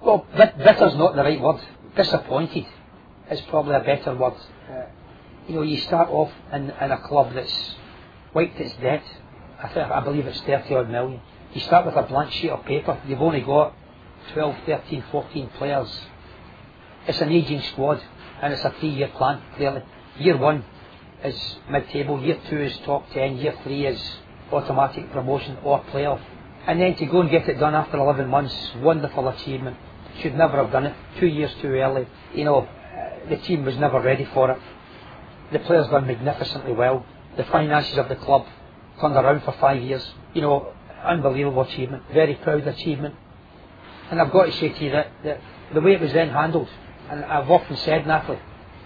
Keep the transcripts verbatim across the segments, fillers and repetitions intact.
Well, bit, bitter's not the right word. Disappointed is probably a better word. Uh, you know, you start off in, in a club that's wiped its debt. I, think, I believe it's thirty odd million. You start with a blank sheet of paper. You've only got twelve, thirteen, fourteen players. It's an ageing squad, and it's a three-year plan, clearly. Year one is mid-table, year two is top ten, year three is automatic promotion or playoff. And then to go and get it done after eleven months, wonderful achievement. Should never have done it, two years too early. You know, uh, the team was never ready for it. The players done magnificently well. The finances of the club turned around for five years. You know, unbelievable achievement, very proud achievement. And I've got to say to you that, that the way it was then handled, and I've often said, Natalie,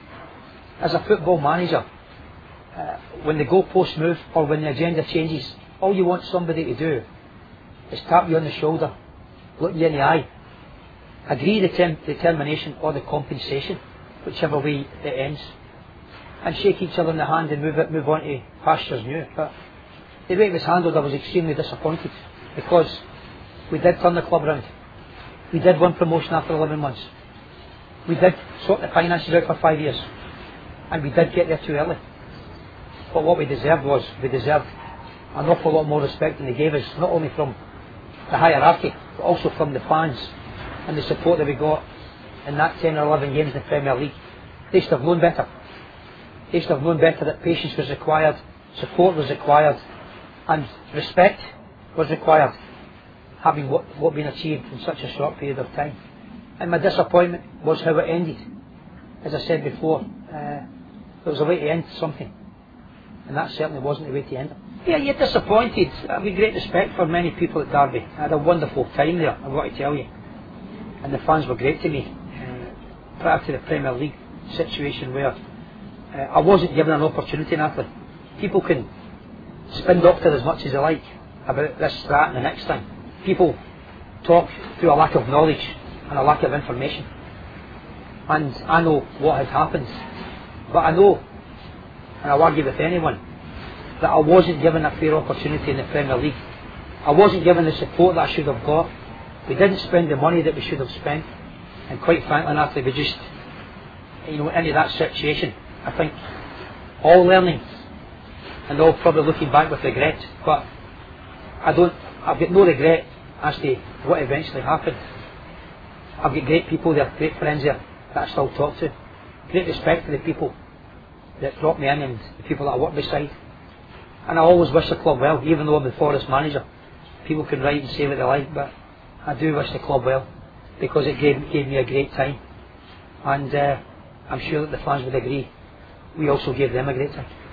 as a football manager, uh, when the goalposts move or when the agenda changes, all you want somebody to do is tap you on the shoulder, look you in the eye, agree the, term, the termination or the compensation, whichever way it ends, and shake each other in the hand and move it, move on to pastures new. But the way it was handled, I was extremely disappointed, because we did turn the club round. We did win promotion after eleven months. We did sort the finances out for five years, and we did get there too early. But what we deserved was, we deserved an awful lot more respect than they gave us, not only from the hierarchy, but also from the fans and the support that we got in that ten or eleven games in the Premier League. They should have known better. They should have known better that patience was required, support was required, and respect was required, having what, what been achieved in such a short period of time. And my disappointment was how it ended. As I said before, uh, there was a way to end something, and that certainly wasn't the way to end it. Yeah, you're disappointed. I have great respect for many people at Derby. I had a wonderful time there, I've got to tell you. And the fans were great to me. Uh, prior to the Premier League situation where uh, I wasn't given an opportunity, Natalie. People can spin doctor as much as they like about this, that and the next thing. People talk through a lack of knowledge and a lack of information. And I know what had happened. But I know, and I'll argue with anyone, that I wasn't given a fair opportunity in the Premier League. I wasn't given the support that I should have got. We didn't spend the money that we should have spent. And quite frankly, Natalie, we just, you know, into that situation, I think, all learning and all probably looking back with regret. But I don't, I've got no regret as to what eventually happened. I've got great people there, great friends there that I still talk to. Great respect for the people that brought me in and the people that I work beside. And I always wish the club well, even though I'm the Forest manager. People can write and say what they like, but I do wish the club well, because it gave, gave me a great time. And uh, I'm sure that the fans would agree. We also gave them a great time.